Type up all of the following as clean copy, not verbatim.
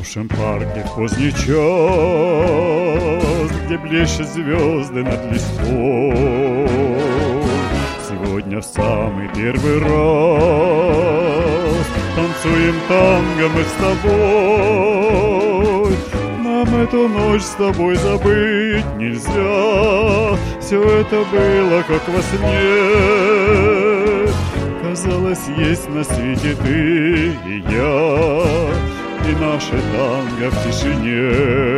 уснувшем парке в поздний час, где блещут звезды над листвой. Сегодня в самый первый раз танцуем танго мы с тобой. Нам эту ночь с тобой забыть нельзя. Все это было как во сне. Казалось, есть на свете ты и я, и наше танго в тишине.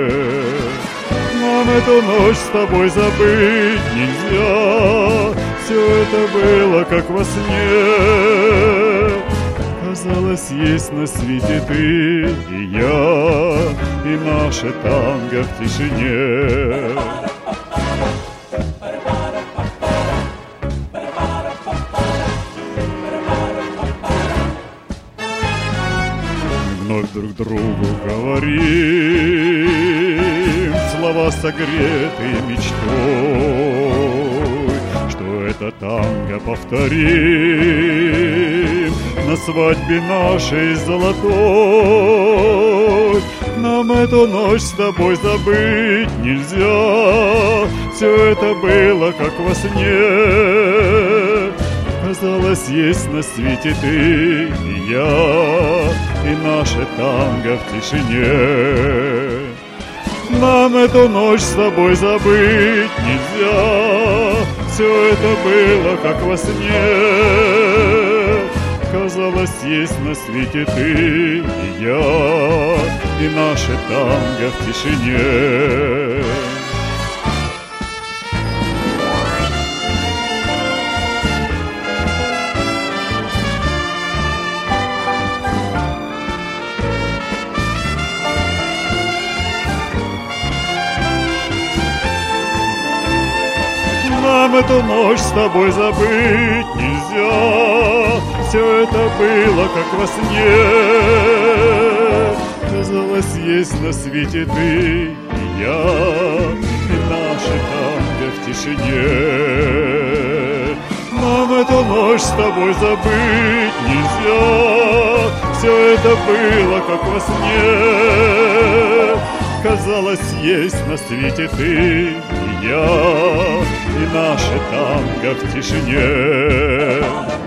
Нам эту ночь с тобой забыть нельзя. Все это было как во сне. Казалось, есть на свете ты и я, и наше танго в тишине. Вновь друг другу говорим слова, согретые мечтой, что это танго повторим на свадьбе нашей золотой. Нам эту ночь с тобой забыть нельзя. Все это было как во сне. Казалось, есть на свете ты и я, и наше танго в тишине. Нам эту ночь с тобой забыть нельзя. Все это было как во сне. Казалось, есть на свете ты и я, и наше танго в тишине. Нам эту ночь с тобой забыть нельзя. Все это было как во сне. Казалось, есть на свете ты и я, и наше танго в тишине. Нам эту ночь с тобой забыть нельзя. Все это было как во сне. Казалось, есть на свете ты и я, и наше танго в тишине.